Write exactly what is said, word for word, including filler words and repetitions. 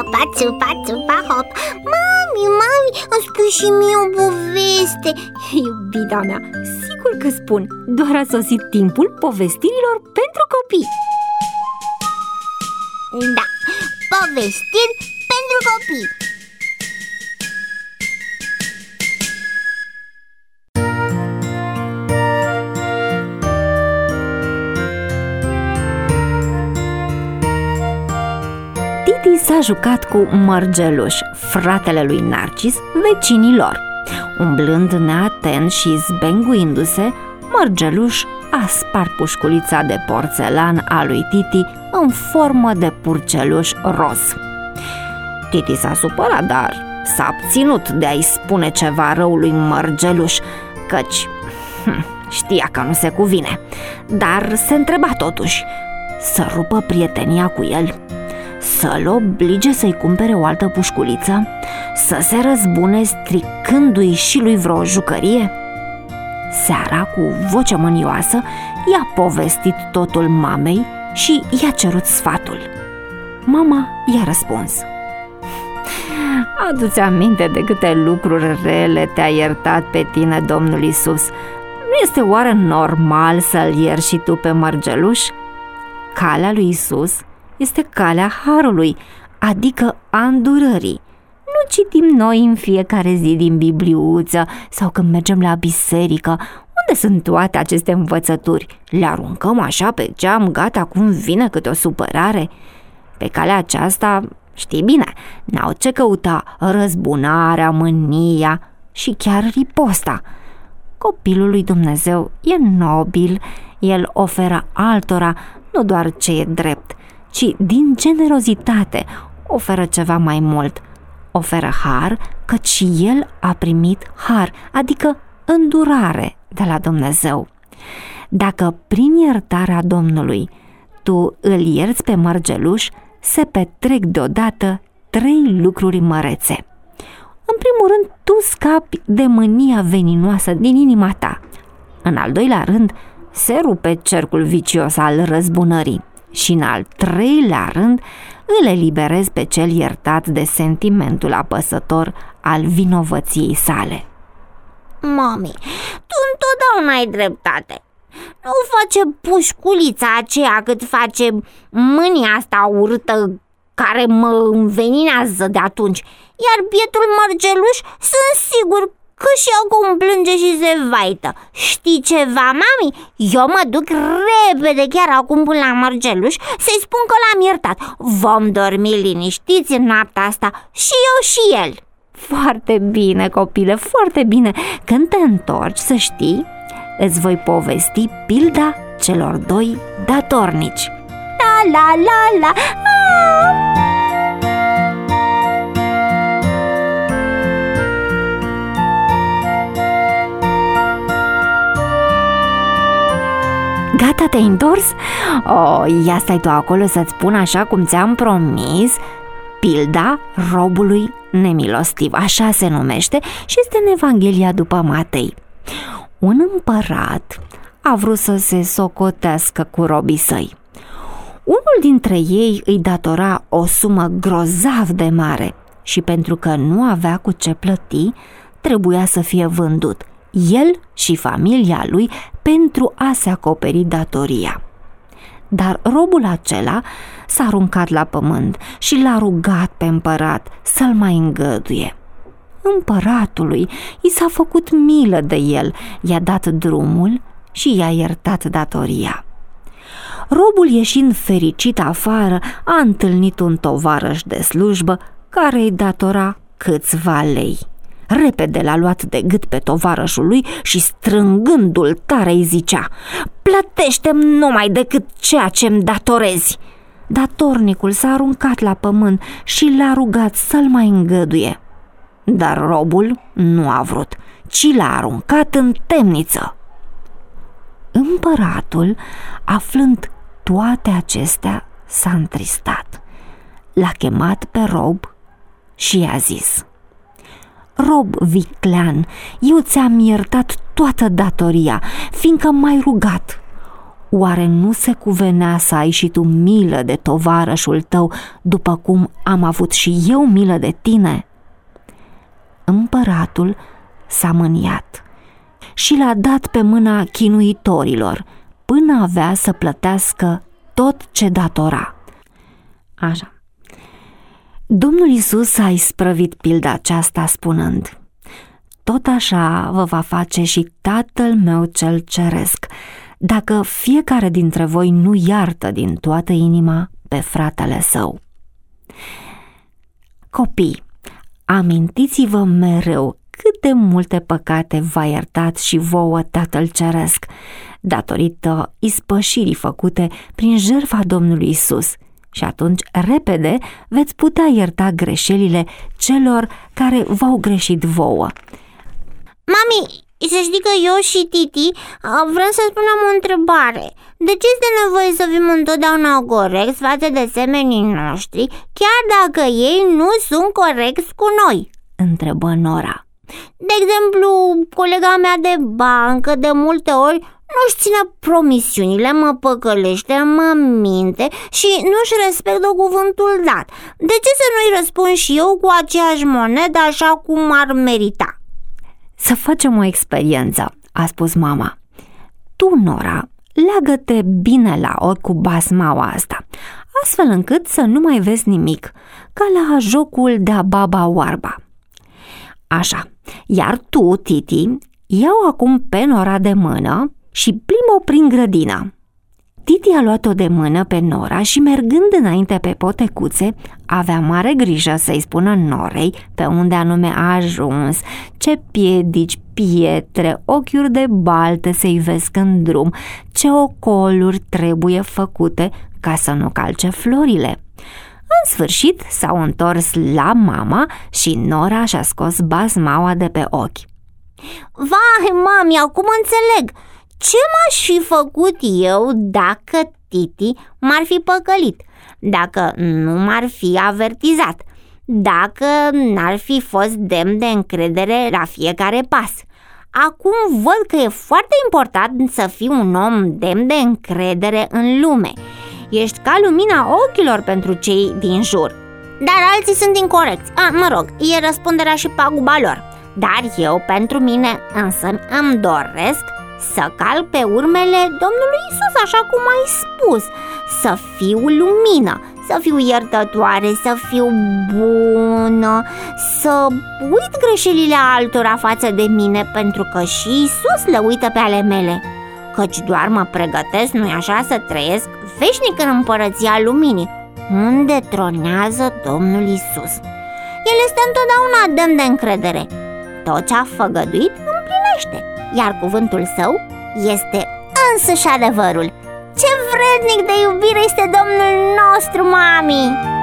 țupa, țupa, țupa, hop. Mami, mami, îmi spui și mie o poveste. Iubita mea, sigur că spun. Doar a sosit timpul povestirilor pentru copii. Da, povestiri pentru copii. Titi s-a jucat cu Mărgeluș, fratele lui Narcis, vecinii lor. Umblând neatent și zbenguindu-se, Mărgeluș a spart pușculița de porțelan a lui Titi în formă de purceluș roz. Titi s-a supărat, dar s-a abținut de a-i spune ceva rău lui Mărgeluș, căci hm, știa că nu se cuvine, dar se întreba totuși să rupă prietenia cu el, să-l oblige să-i cumpere o altă pușculiță, să se răzbune stricându-i și lui vreo jucărie. Seara, cu voce mânioasă, i-a povestit totul mamei și i-a cerut sfatul. Mama i-a răspuns: adu-ți aminte de câte lucruri rele te-a iertat pe tine Domnul Iisus. Nu este oare normal să-l ierți și tu pe Mărgeluș? Calea lui Iisus este calea harului, adică a îndurării. Nu citim noi în fiecare zi din Bibliuță sau când mergem la biserică? Unde sunt toate aceste învățături? Le aruncăm așa pe geam, gata cum vine câte o supărare? Pe calea aceasta, știi bine, n-au ce căuta răzbunarea, mânia și chiar riposta. Copilul lui Dumnezeu e nobil, el oferă altora nu doar ce e drept, ci din generozitate oferă ceva mai mult. Oferă har, căci și el a primit har, adică îndurare de la Dumnezeu. Dacă prin iertarea Domnului tu îl ierți pe Mărgeluș, se petrec deodată trei lucruri mărețe. În primul rând, tu scapi de mânia veninoasă din inima ta. În al doilea rând, se rupe cercul vicios al răzbunării. Și în al treilea rând, îl eliberezi pe cel iertat de sentimentul apăsător al vinovăției sale. Mami, tu întotdeauna ai dreptate. Nu face pușculița aceea cât face mânia asta urâtă care mă înveninează de atunci. Iar bietul Mărgeluș sunt sigur că și acum plânge și se vaită. Știi ceva, mami? Eu mă duc repede chiar acum până la Mărgeluș să-i spun că l-am iertat. Vom dormi liniștiți în noaptea asta și eu și el. Foarte bine, copile, foarte bine. Când te întorci, să știi, îți voi povesti pilda celor doi datornici. La la la la. Gata, te-ai întors? Oh, ia stai tu acolo să-ți spun așa cum ți-am promis. Pilda robului nemilostiv, așa se numește și este în Evanghelia după Matei. Un împărat a vrut să se socotească cu robii săi. Unul dintre ei îi datora o sumă grozav de mare și pentru că nu avea cu ce plăti, trebuia să fie vândut, el și familia lui, pentru a se acoperi datoria. Dar robul acela s-a aruncat la pământ și l-a rugat pe împărat să-l mai îngăduie. Împăratului i s-a făcut milă de el, i-a dat drumul și i-a iertat datoria. Robul, ieșind fericit afară, a întâlnit un tovarăș de slujbă care îi datora câțiva lei. Repede l-a luat de gât pe tovarășul lui și strângându-l tare îi zicea: plătește-mi numai decât ceea ce-mi datorezi. Datornicul s-a aruncat la pământ și l-a rugat să-l mai îngăduie. Dar robul nu a vrut, ci l-a aruncat în temniță. Împăratul, aflând toate acestea, s-a întristat. L-a chemat pe rob și i-a zis: rob viclean, eu ți-am iertat toată datoria, fiindcă m-ai rugat. Oare nu se cuvenea să ai și tu milă de tovarășul tău, după cum am avut și eu milă de tine?" Împăratul s-a mâniat și l-a dat pe mâna chinuitorilor, până avea să plătească tot ce datora. Așa. Domnul Iisus a isprăvit pilda aceasta spunând: tot așa vă va face și Tatăl meu cel ceresc, dacă fiecare dintre voi nu iartă din toată inima pe fratele său. Copii, amintiți-vă mereu cât de multe păcate v-a iertat și vouă Tatăl Ceresc, datorită ispășirii făcute prin jertfa Domnului Isus, și atunci repede veți putea ierta greșelile celor care v-au greșit vouă. Mami, să știi că eu și Titi vrem să spunem o întrebare. De ce este nevoie să fim întotdeauna corecți față de semenii noștri, chiar dacă ei nu sunt corecți cu noi? Întrebă Nora. De exemplu, colega mea de bancă de multe ori nu-și ține promisiunile, mă păcălește, mă minte și nu-și respectă cuvântul dat. De ce să nu-i răspund și eu cu aceeași monedă așa cum ar merita? Să facem o experiență, a spus mama. Tu, Nora, leagă-te bine la ochi cu basmaua asta, astfel încât să nu mai vezi nimic, ca la jocul de-a baba oarba. Așa, iar tu, Titi, ia-o acum pe Nora de mână și plimbă-o prin grădină. Titi a luat-o de mână pe Nora și, mergând înainte pe potecuțe, avea mare grijă să-i spună Norei pe unde anume a ajuns, ce piedici, pietre, ochiuri de balte se ivesc în drum, ce ocoluri trebuie făcute ca să nu calce florile. În sfârșit s-au întors la mama și Nora și-a scos basmaua de pe ochi. Vai, mami, acum înțeleg! Ce m-aș fi făcut eu dacă Titi m-ar fi păcălit, dacă nu m-ar fi avertizat, dacă n-ar fi fost demn de încredere la fiecare pas? Acum văd că e foarte important să fii un om demn de încredere în lume. Ești ca lumina ochilor pentru cei din jur. Dar alții sunt incorecți. A, mă rog, e răspunderea și paguba lor. Dar eu, pentru mine însă, îmi doresc să calc pe urmele Domnului Isus, așa cum ai spus, să fiu lumină, să fiu iertătoare, să fiu bună, să uit greșelile altora față de mine, pentru că și Isus le uită pe ale mele. Căci doar mă pregătesc, nu-i așa, să trăiesc veșnic în împărăția luminii, unde tronează Domnul Isus. El este întotdeauna demn de încredere. Tot ce a făgăduit împlinește, iar cuvântul său este însuși adevărul. Ce vrednic de iubire este Domnul nostru, mami!